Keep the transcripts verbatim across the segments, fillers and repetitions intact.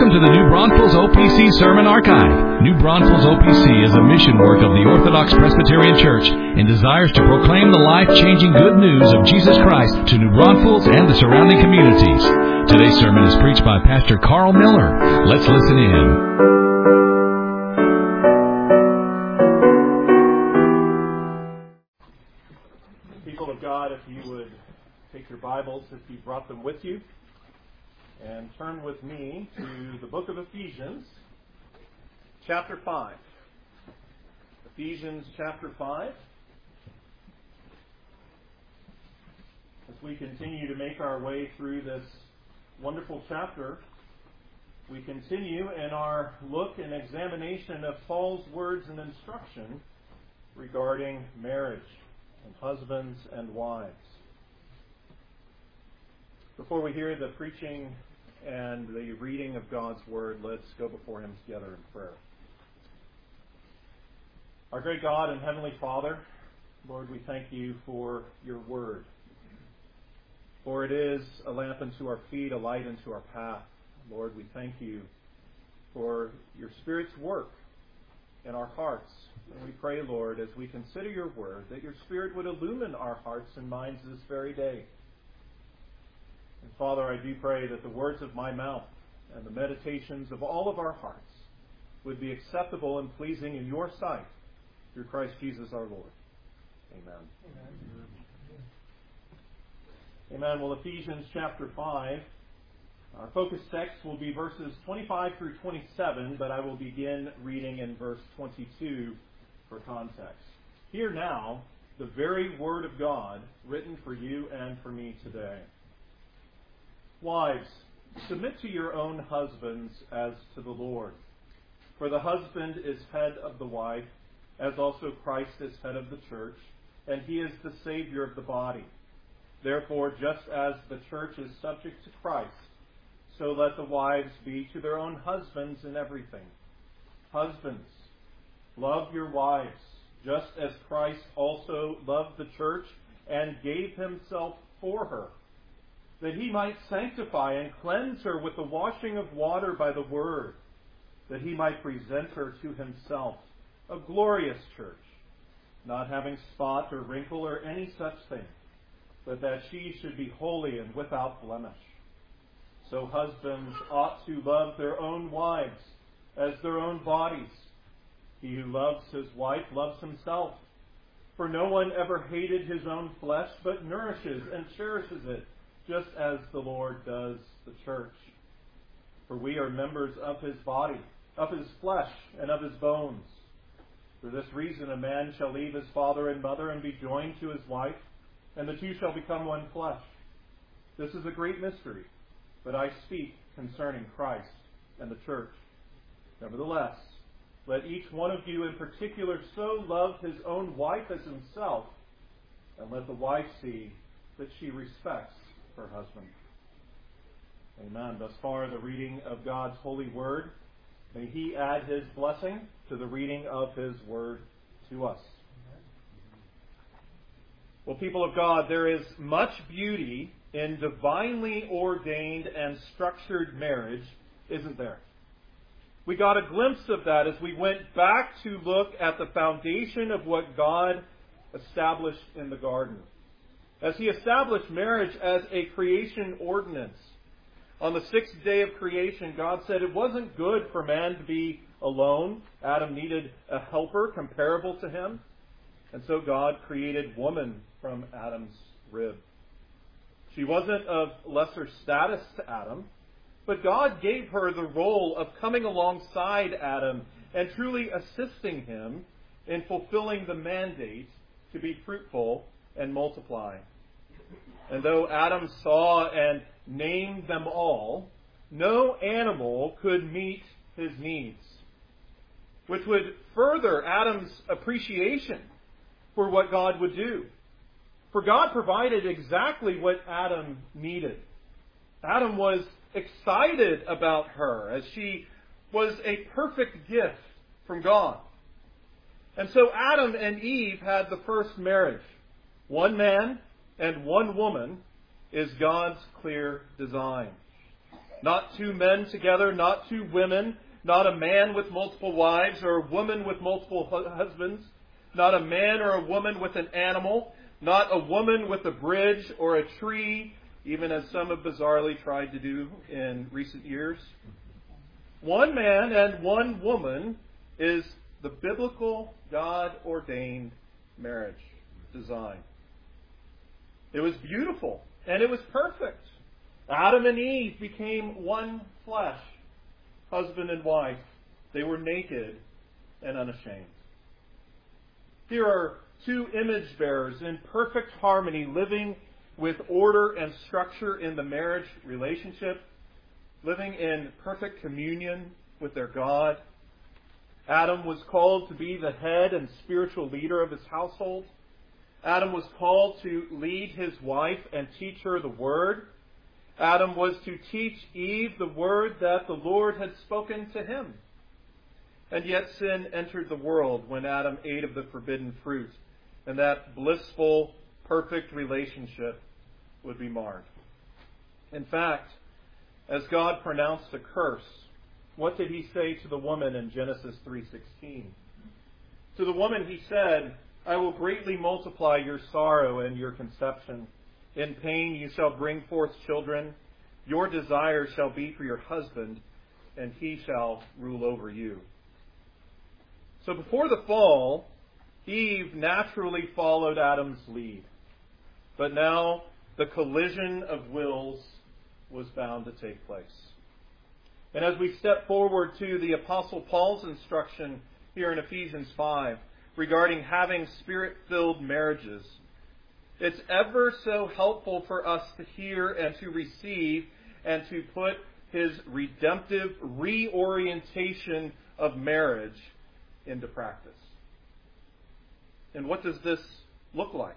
Welcome to the New Braunfels O P C Sermon Archive. New Braunfels O P C is a mission work of the Orthodox Presbyterian Church and desires to proclaim the life-changing good news of Jesus Christ to New Braunfels and the surrounding communities. Today's sermon is preached by Pastor Carl Miller. Let's listen in. People of God, if you would take your Bibles, if you brought them with you, and turn with me to the book of Ephesians, chapter five. Ephesians chapter five. As we continue to make our way through this wonderful chapter, we continue in our look and examination of Paul's words and instruction regarding marriage and husbands and wives. Before we hear the preaching and the reading of God's Word, let's go before Him together in prayer. Our great God and Heavenly Father, Lord, we thank You for Your Word. For it is a lamp unto our feet, a light unto our path. Lord, we thank You for Your Spirit's work in our hearts. And we pray, Lord, as we consider Your Word, that Your Spirit would illumine our hearts and minds this very day. And Father, I do pray that the words of my mouth and the meditations of all of our hearts would be acceptable and pleasing in Your sight through Christ Jesus our Lord. Amen. Amen. Amen. Well, Ephesians chapter five, our focus text will be verses twenty-five through twenty-seven, but I will begin reading in verse twenty-two for context. Hear now the very Word of God written for you and for me today. Wives, submit to your own husbands as to the Lord. For the husband is head of the wife, as also Christ is head of the church, and he is the Savior of the body. Therefore, just as the church is subject to Christ, so let the wives be to their own husbands in everything. Husbands, love your wives, just as Christ also loved the church and gave himself for her, that he might sanctify and cleanse her with the washing of water by the word, that he might present her to himself, a glorious church, not having spot or wrinkle or any such thing, but that she should be holy and without blemish. So husbands ought to love their own wives as their own bodies. He who loves his wife loves himself. For no one ever hated his own flesh, but nourishes and cherishes it, just as the Lord does the church. For we are members of his body, of his flesh, and of his bones. For this reason a man shall leave his father and mother and be joined to his wife, and the two shall become one flesh. This is a great mystery, but I speak concerning Christ and the church. Nevertheless, let each one of you in particular so love his own wife as himself, and let the wife see that she respects her husband. Amen. Thus far, the reading of God's holy word. May He add His blessing to the reading of His word to us. Well, people of God, there is much beauty in divinely ordained and structured marriage, isn't there? We got a glimpse of that as we went back to look at the foundation of what God established in the garden. As He established marriage as a creation ordinance. On the sixth day of creation, God said it wasn't good for man to be alone. Adam needed a helper comparable to him. And so God created woman from Adam's rib. She wasn't of lesser status to Adam, but God gave her the role of coming alongside Adam and truly assisting him in fulfilling the mandate to be fruitful and multiply. And though Adam saw and named them all, no animal could meet his needs, which would further Adam's appreciation for what God would do. For God provided exactly what Adam needed. Adam was excited about her as she was a perfect gift from God. And so Adam and Eve had the first marriage. One man and one woman is God's clear design. Not two men together, not two women, not a man with multiple wives or a woman with multiple husbands, not a man or a woman with an animal, not a woman with a bridge or a tree, even as some have bizarrely tried to do in recent years. One man and one woman is the biblical, God-ordained marriage design. It was beautiful and it was perfect. Adam and Eve became one flesh, husband and wife. They were naked and unashamed. Here are two image bearers in perfect harmony, living with order and structure in the marriage relationship, living in perfect communion with their God. Adam was called to be the head and spiritual leader of his household. Adam was called to lead his wife and teach her the Word. Adam was to teach Eve the Word that the Lord had spoken to him. And yet sin entered the world when Adam ate of the forbidden fruit, and that blissful, perfect relationship would be marred. In fact, as God pronounced a curse, what did he say to the woman in Genesis three sixteen? To the woman he said, "I will greatly multiply your sorrow and your conception. In pain you shall bring forth children. Your desire shall be for your husband, and he shall rule over you." So before the fall, Eve naturally followed Adam's lead. But now the collision of wills was bound to take place. And as we step forward to the Apostle Paul's instruction here in Ephesians five regarding having Spirit-filled marriages, it's ever so helpful for us to hear and to receive and to put his redemptive reorientation of marriage into practice. And what does this look like?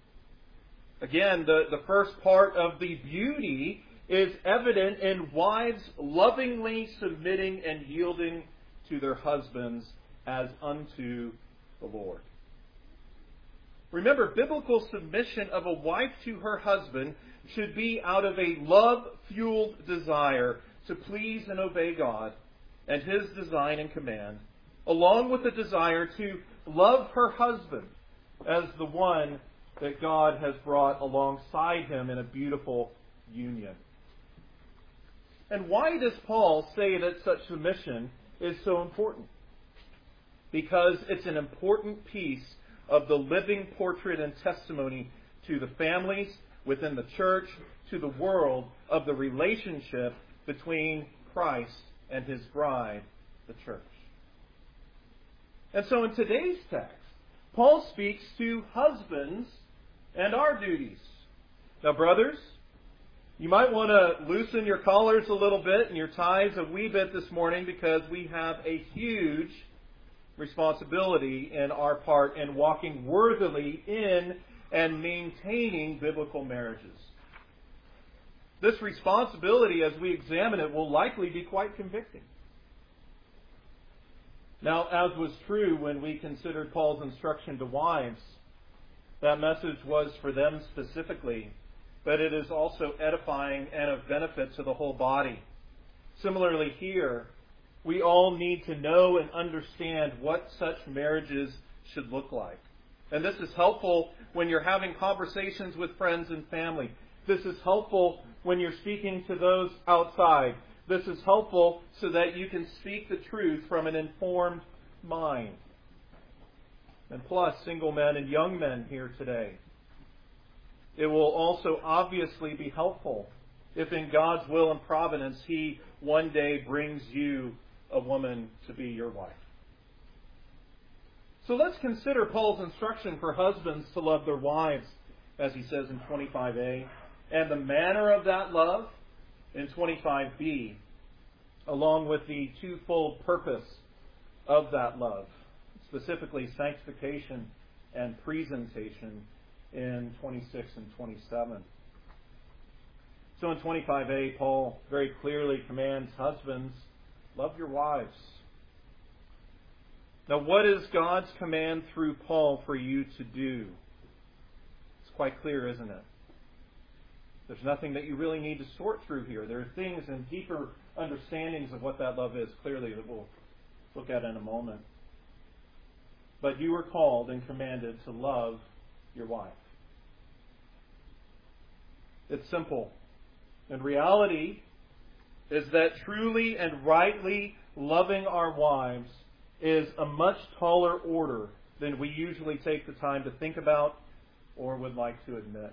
Again, the, the first part of the beauty is evident in wives lovingly submitting and yielding to their husbands as unto the Lord. Remember, biblical submission of a wife to her husband should be out of a love-fueled desire to please and obey God and His design and command, along with the desire to love her husband as the one that God has brought alongside him in a beautiful union. And why does Paul say that such submission is so important? Because it's an important piece of the living portrait and testimony to the families within the church, to the world, of the relationship between Christ and His bride, the church. And so in today's text, Paul speaks to husbands and our duties. Now, brothers, you might want to loosen your collars a little bit and your ties a wee bit this morning, because we have a huge responsibility in our part in walking worthily in and maintaining biblical marriages. This responsibility, as we examine it, will likely be quite convicting. Now, as was true when we considered Paul's instruction to wives, that message was for them specifically, but it is also edifying and of benefit to the whole body. Similarly here, we all need to know and understand what such marriages should look like. And this is helpful when you're having conversations with friends and family. This is helpful when you're speaking to those outside. This is helpful so that you can speak the truth from an informed mind. And plus, single men and young men here today, it will also obviously be helpful if in God's will and providence He one day brings you a woman to be your wife. So let's consider Paul's instruction for husbands to love their wives, as he says in twenty-five A, and the manner of that love in twenty-five B, along with the twofold purpose of that love, specifically sanctification and presentation in twenty-six and twenty-seven. So in twenty-five A, Paul very clearly commands husbands, love your wives. Now, what is God's command through Paul for you to do? It's quite clear, isn't it? There's nothing that you really need to sort through here. There are things and deeper understandings of what that love is, clearly, that we'll look at in a moment. But you are called and commanded to love your wife. It's simple. And reality is that truly and rightly loving our wives is a much taller order than we usually take the time to think about or would like to admit.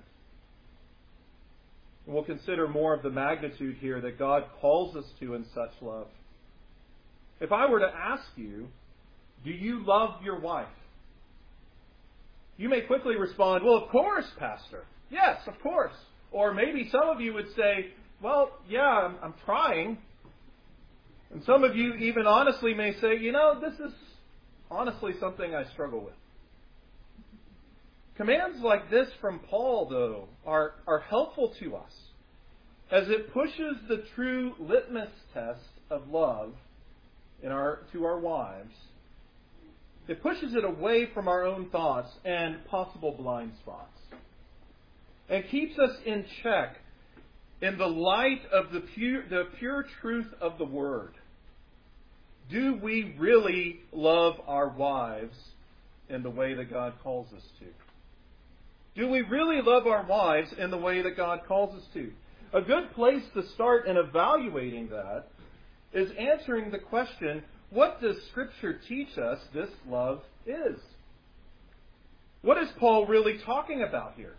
And we'll consider more of the magnitude here that God calls us to in such love. If I were to ask you, do you love your wife? You may quickly respond, well, of course, Pastor. Yes, of course. Or maybe some of you would say, well, yeah, I'm, I'm trying. And some of you even honestly may say, you know, this is honestly something I struggle with. Commands like this from Paul, though, are, are helpful to us as it pushes the true litmus test of love in our to our wives. It pushes it away from our own thoughts and possible blind spots, and keeps us in check in the light of the pure, the pure truth of the Word. Do we really love our wives in the way that God calls us to? Do we really love our wives in the way that God calls us to? A good place to start in evaluating that is answering the question, what does Scripture teach us this love is? What is Paul really talking about here?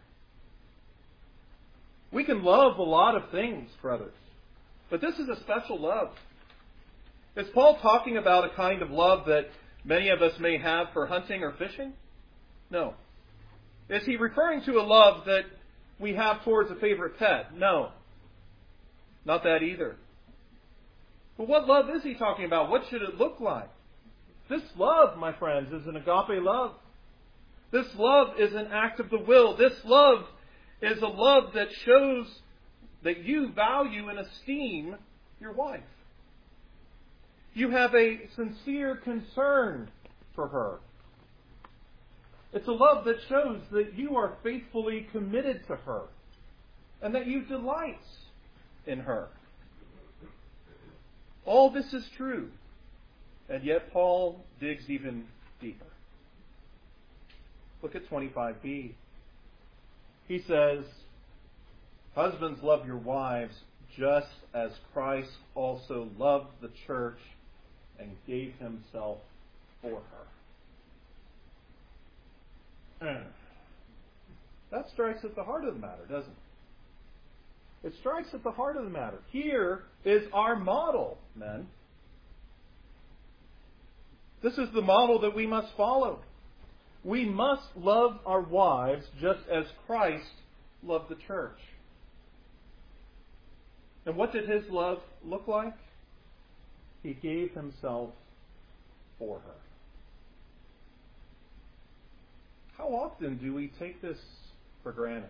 We can love a lot of things, brothers, but this is a special love. Is Paul talking about a kind of love that many of us may have for hunting or fishing? No. Is he referring to a love that we have towards a favorite pet? No. Not that either. But what love is he talking about? What should it look like? This love, my friends, is an agape love. This love is an act of the will. This love is a love that shows that you value and esteem your wife. You have a sincere concern for her. It's a love that shows that you are faithfully committed to her and that you delight in her. All this is true, and yet Paul digs even deeper. Look at twenty-five b. He says, husbands, love your wives just as Christ also loved the church and gave himself for her. That strikes at the heart of the matter, doesn't it? It strikes at the heart of the matter. Here is our model, men. This is the model that we must follow. We must love our wives just as Christ loved the church. And what did his love look like? He gave himself for her. How often do we take this for granted?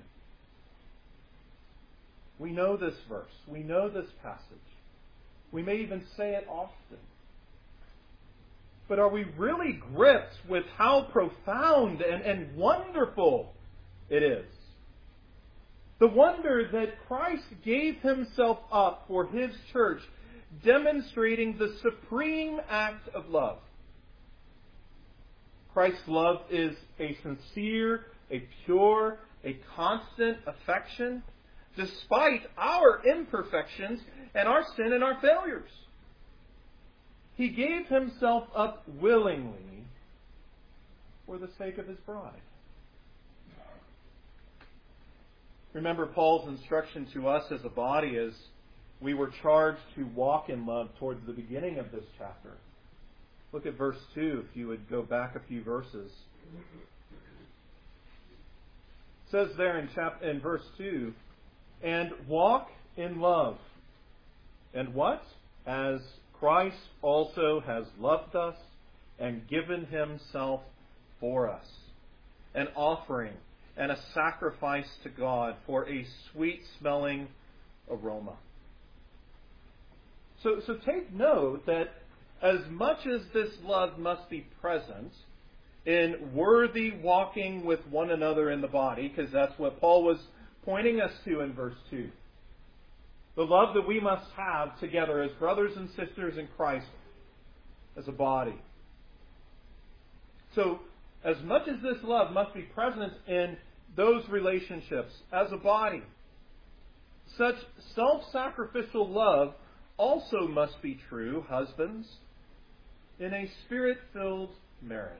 We know this verse. We know this passage. We may even say it often. But are we really gripped with how profound and, and wonderful it is? The wonder that Christ gave himself up for his church, demonstrating the supreme act of love. Christ's love is a sincere, a pure, a constant affection, despite our imperfections and our sin and our failures. He gave himself up willingly for the sake of his bride. Remember Paul's instruction to us as a body as we were charged to walk in love towards the beginning of this chapter. Look at verse two, if you would go back a few verses. It says there in, chap- in verse two, and walk in love. And what? As Christ also has loved us and given himself for us, an offering and a sacrifice to God for a sweet-smelling aroma. So, so take note that as much as this love must be present in worthy walking with one another in the body, because that's what Paul was pointing us to in verse two. The love that we must have together as brothers and sisters in Christ as a body. So, as much as this love must be present in those relationships as a body, such self-sacrificial love also must be true, husbands, in a spirit-filled marriage.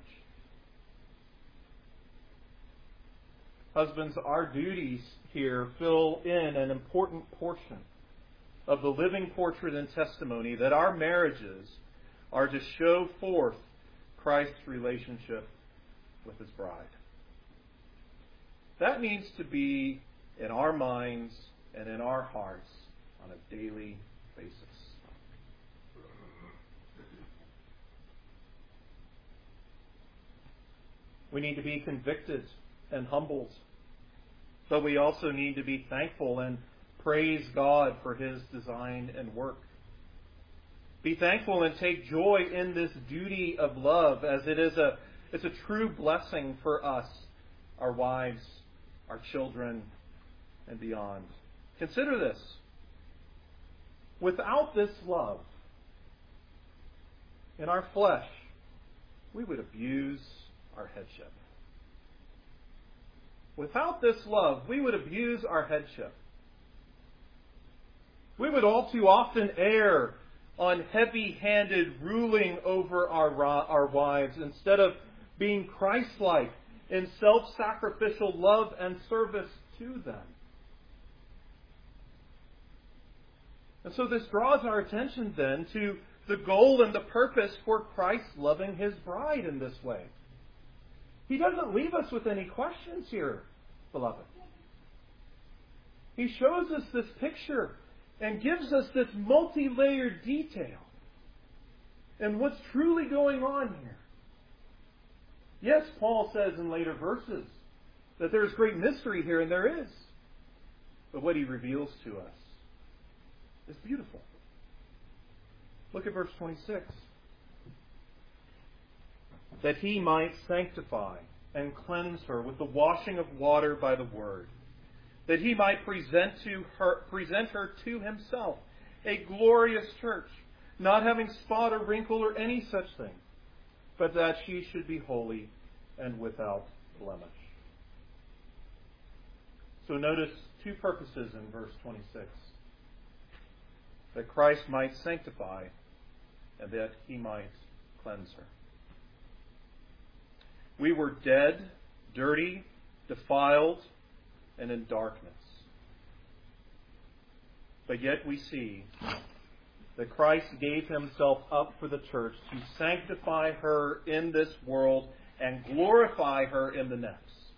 Husbands, our duties here fill in an important portion of the living portrait and testimony that our marriages are to show forth Christ's relationship with His bride. That needs to be in our minds and in our hearts on a daily basis. We need to be convicted and humbled, but we also need to be thankful and praise God for His design and work. Be thankful and take joy in this duty of love, as it is a, it's a true blessing for us, our wives, our children, and beyond. Consider this. Without this love, in our flesh, we would abuse our headship. Without this love, we would abuse our headship. We would all too often err on heavy-handed ruling over our, our wives instead of being Christ-like in self-sacrificial love and service to them. And so this draws our attention then to the goal and the purpose for Christ loving His bride in this way. He doesn't leave us with any questions here, beloved. He shows us this picture and gives us this multi-layered detail and what's truly going on here. Yes, Paul says in later verses that there's great mystery here, and there is. But what he reveals to us is beautiful. Look at verse twenty-six. That He might sanctify and cleanse her with the washing of water by the word, that He might present to her present her to Himself, a glorious church, not having spot or wrinkle or any such thing, but that she should be holy and without blemish. So notice two purposes in verse twenty-six. That Christ might sanctify and that He might cleanse her. We were dead, dirty, defiled, and in darkness. But yet we see that Christ gave Himself up for the church to sanctify her in this world and glorify her in the next.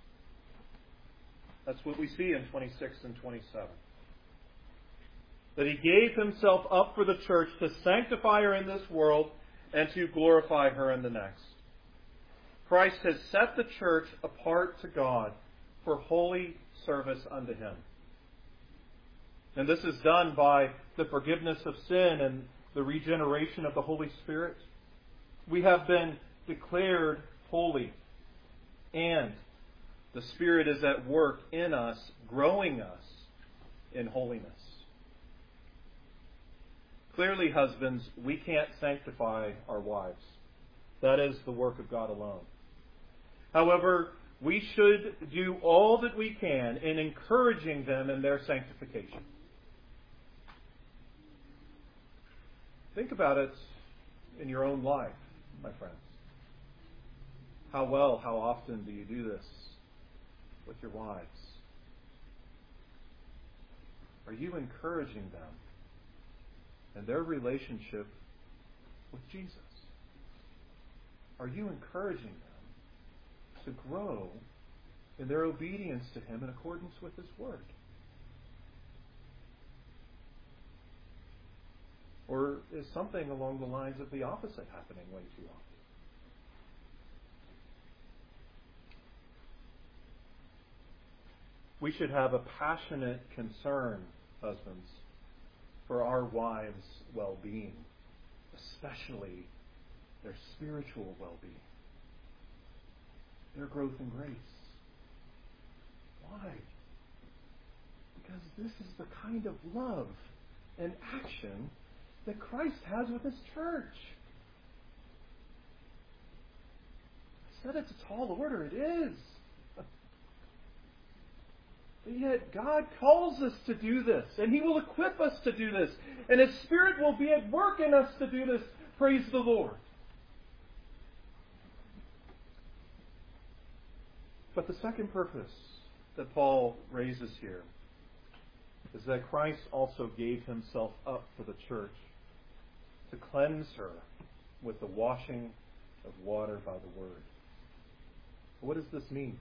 That's what we see in twenty-six and twenty-seven. That He gave Himself up for the church to sanctify her in this world and to glorify her in the next. Christ has set the church apart to God for holy service unto Him. And this is done by the forgiveness of sin and the regeneration of the Holy Spirit. We have been declared holy, and the Spirit is at work in us, growing us in holiness. Clearly, husbands, we can't sanctify our wives. That is the work of God alone. However, we should do all that we can in encouraging them in their sanctification. Think about it in your own life, my friends. How well, how often do you do this with your wives? Are you encouraging them in their relationship with Jesus? Are you encouraging them to grow in their obedience to Him in accordance with His Word? Or is something along the lines of the opposite happening way too often? We should have a passionate concern, husbands, for our wives' well-being, especially their spiritual well-being, their growth in grace. Why? Because this is the kind of love and action that Christ has with His church. I said it's a tall order. It is. But yet God calls us to do this, and He will equip us to do this, and His Spirit will be at work in us to do this. Praise the Lord. But the second purpose that Paul raises here is that Christ also gave Himself up for the church to cleanse her with the washing of water by the Word. What does this mean?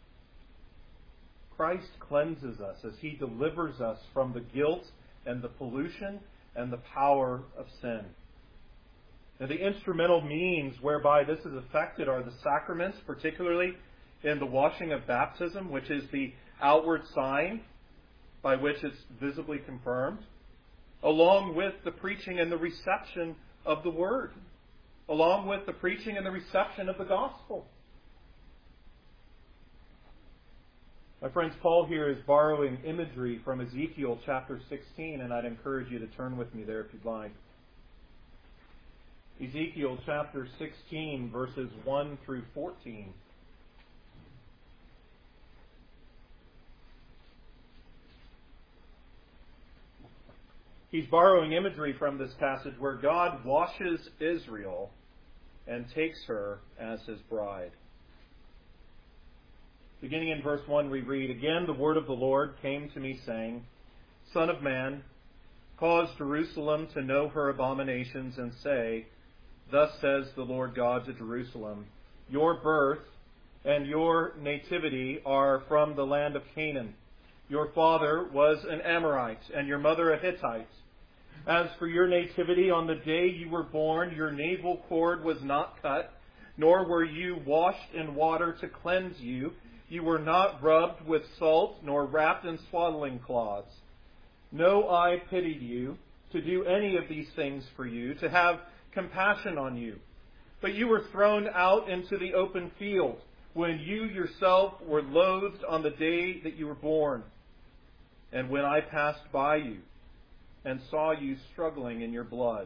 Christ cleanses us as He delivers us from the guilt and the pollution and the power of sin. Now, the instrumental means whereby this is effected are the sacraments, particularly in the washing of baptism, which is the outward sign by which it's visibly confirmed, along with the preaching and the reception of the Word, along with the preaching and the reception of the gospel. My friends, Paul here is borrowing imagery from Ezekiel chapter sixteen, and I'd encourage you to turn with me there if you'd like. Ezekiel chapter sixteen, verses one through fourteen. He's borrowing imagery from this passage where God washes Israel and takes her as His bride. Beginning in verse one, we read, "Again the word of the Lord came to me, saying, Son of man, cause Jerusalem to know her abominations, and say, Thus says the Lord God to Jerusalem, Your birth and your nativity are from the land of Canaan. Your father was an Amorite, and your mother a Hittite. As for your nativity, on the day you were born, your navel cord was not cut, nor were you washed in water to cleanse you. You were not rubbed with salt, nor wrapped in swaddling cloths. No eye pitied you to do any of these things for you, to have compassion on you. But you were thrown out into the open field, when you yourself were loathed on the day that you were born. And when I passed by you, and saw you struggling in your blood,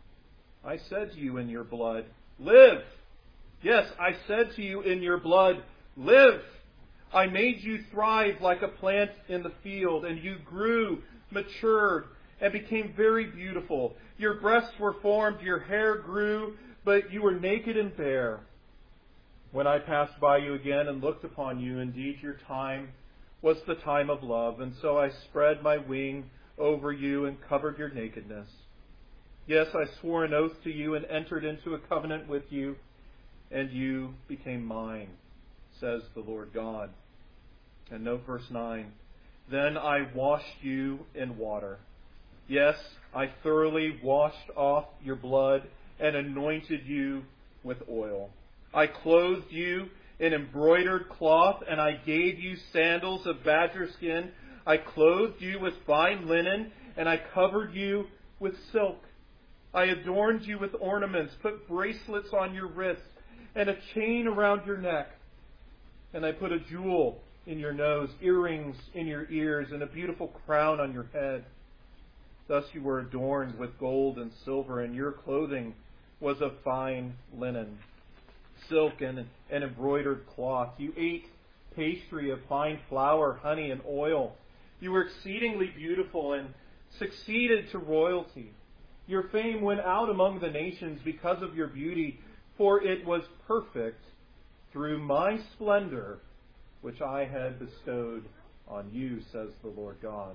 I said to you in your blood, Live! Yes, I said to you in your blood, Live! I made you thrive like a plant in the field, and you grew, matured, and became very beautiful. Your breasts were formed, your hair grew, but you were naked and bare. When I passed by you again and looked upon you, indeed your time was the time of love, and so I spread my wing over you and covered your nakedness. Yes, I swore an oath to you and entered into a covenant with you, and you became mine, says the Lord God." And note verse nine. "Then I washed you in water. Yes, I thoroughly washed off your blood and anointed you with oil. I clothed you in embroidered cloth, and I gave you sandals of badger skin. I clothed you with fine linen, and I covered you with silk. I adorned you with ornaments, put bracelets on your wrists, and a chain around your neck. And I put a jewel in your nose, earrings in your ears, and a beautiful crown on your head. Thus you were adorned with gold and silver, and your clothing was of fine linen, silk and, and embroidered cloth. You ate pastry of fine flour, honey, and oil. You were exceedingly beautiful and succeeded to royalty. Your fame went out among the nations because of your beauty, for it was perfect through my splendor, which I had bestowed on you, says the Lord God."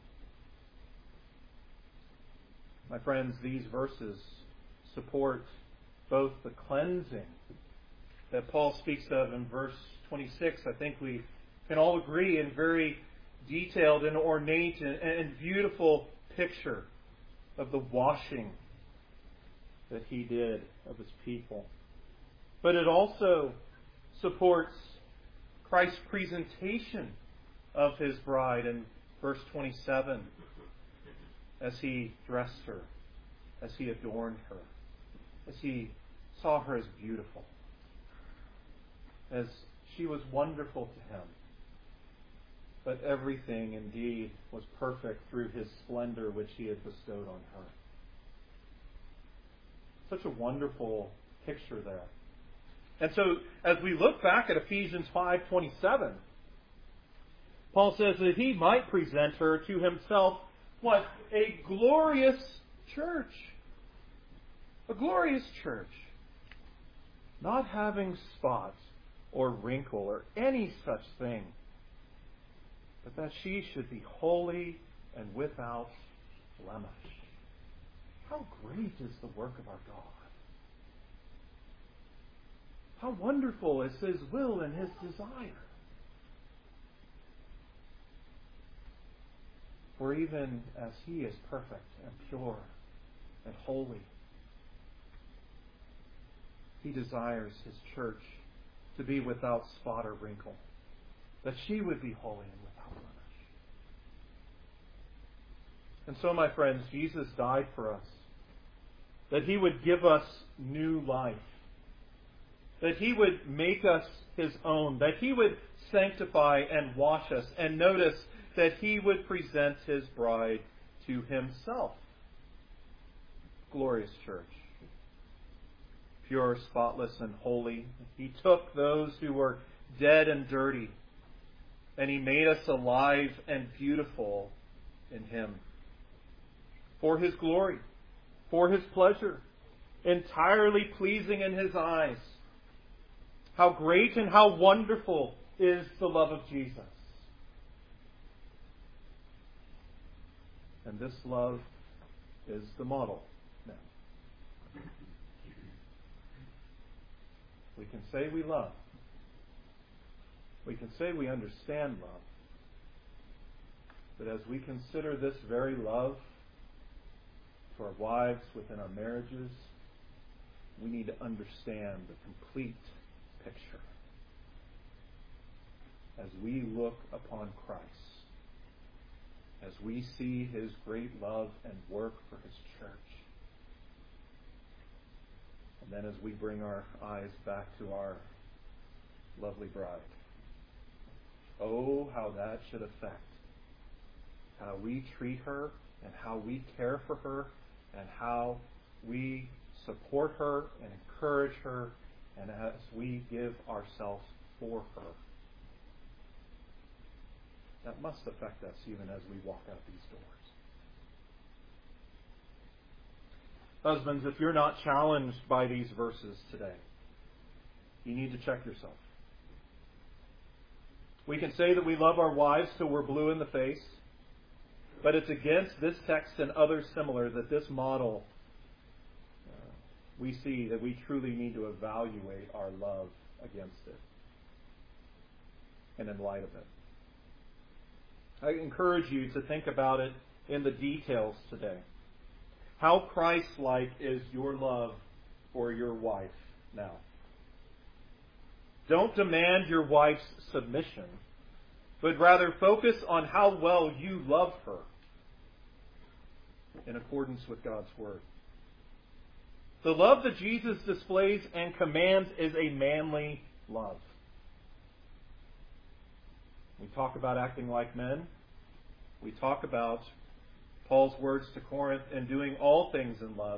My friends, these verses support both the cleansing that Paul speaks of in verse twenty-six. I think we can all agree, in very detailed and ornate and, and beautiful picture of the washing that he did of his people. But it also supports Christ's presentation of his bride in verse twenty-seven, as he dressed her, as he adorned her, as he saw her as beautiful, as she was wonderful to him. but everything indeed was perfect through His splendor which He had bestowed on her. Such a wonderful picture there. And so, as we look back at Ephesians five twenty-seven, Paul says that He might present her to Himself, what? A glorious church. A glorious church. Not having spot or wrinkle or any such thing, but that she should be holy and without blemish. How great is the work of our God! How wonderful is His will and His desire! For even as He is perfect and pure and holy, He desires His church to be without spot or wrinkle, that she would be holy and without blemish. And so, my friends, Jesus died for us, that He would give us new life, that He would make us His own, that He would sanctify and wash us, and notice that He would present His bride to Himself. Glorious church. Pure, spotless, and holy. He took those who were dead and dirty, and He made us alive and beautiful in Him. For His glory, for His pleasure, entirely pleasing in His eyes. How great and how wonderful is the love of Jesus. And this love is the model now. We can say we love. We can say we understand love. But as we consider this very love to our wives within our marriages, we need to understand the complete picture. As we look upon Christ, as we see His great love and work for His church, and then as we bring our eyes back to our lovely bride, oh, how that should affect how we treat her and how we care for her and how we support her and encourage her and as we give ourselves for her. That must affect us even as we walk out these doors. Husbands, if you're not challenged by these verses today, you need to check yourself. We can say that we love our wives till we're blue in the face, but it's against this text and others similar that this model, uh, we see that we truly need to evaluate our love against it and in light of it. I encourage you to think about it in the details today. How Christ-like is your love for your wife now? Don't demand your wife's submission, but rather focus on how well you love her in accordance with God's Word. The love that Jesus displays and commands is a manly love. We talk about acting like men. We talk about Paul's words to Corinth and doing all things in love.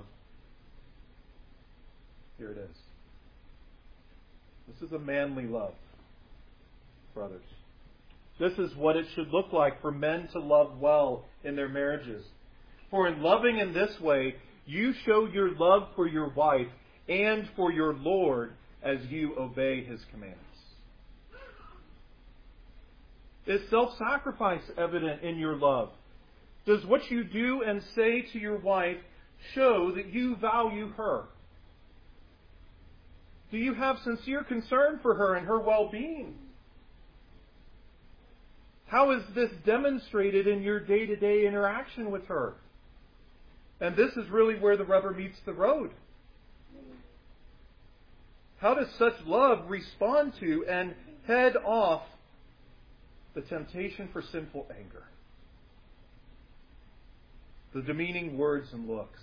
Here it is. This is a manly love, brothers. This is what it should look like for men to love well in their marriages. For in loving in this way, you show your love for your wife and for your Lord as you obey His commands. Is self-sacrifice evident in your love? Does what you do and say to your wife show that you value her? Do you have sincere concern for her and her well-being? How is this demonstrated in your day-to-day interaction with her? And this is really where the rubber meets the road. How does such love respond to and head off the temptation for sinful anger? The demeaning words and looks,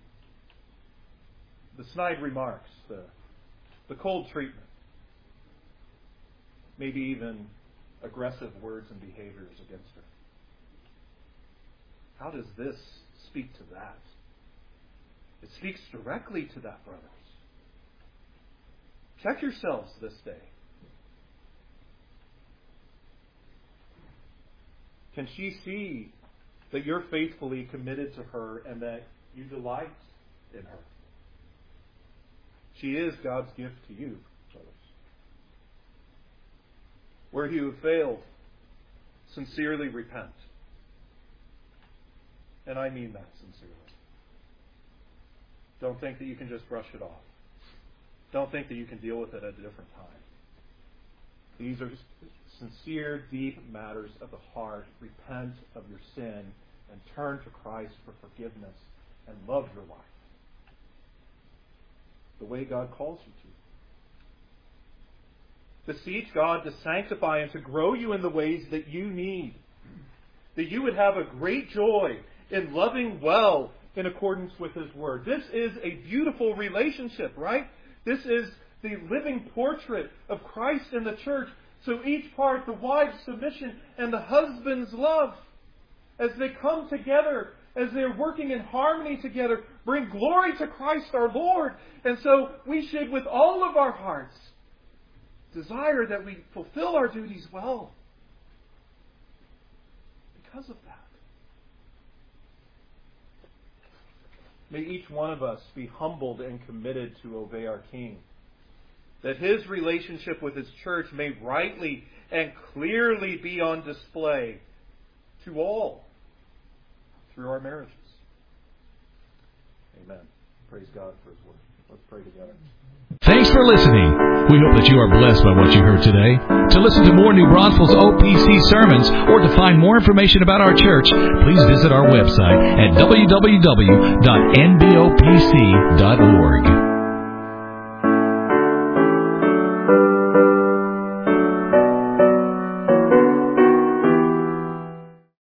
the snide remarks, the, the cold treatment, maybe even aggressive words and behaviors against her. How does this speak to that? It speaks directly to that, brothers. Check yourselves this day. Can she see that you're faithfully committed to her and that you delight in her? She is God's gift to you, brothers. Where you have failed, sincerely repent. And I mean that sincerely. Don't think that you can just brush it off. Don't think that you can deal with it at a different time. These are sincere, deep matters of the heart. Repent of your sin and turn to Christ for forgiveness and love your life the way God calls you to. Beseech God to sanctify and to grow you in the ways that you need. That you would have a great joy in loving well in accordance with His Word. This is a beautiful relationship, right? This is the living portrait of Christ in the church. So each part, the wife's submission and the husband's love, as they come together, as they're working in harmony together, bring glory to Christ our Lord. And so we should, with all of our hearts, desire that we fulfill our duties well because of that. May each one of us be humbled and committed to obey our King, that His relationship with His church may rightly and clearly be on display to all through our marriages. Amen. Praise God for His word. Let's pray together. Thanks for listening. We hope that you are blessed by what you heard today. To listen to more New Braunfels O P C sermons or to find more information about our church, please visit our website at w w w dot n b o p c dot org.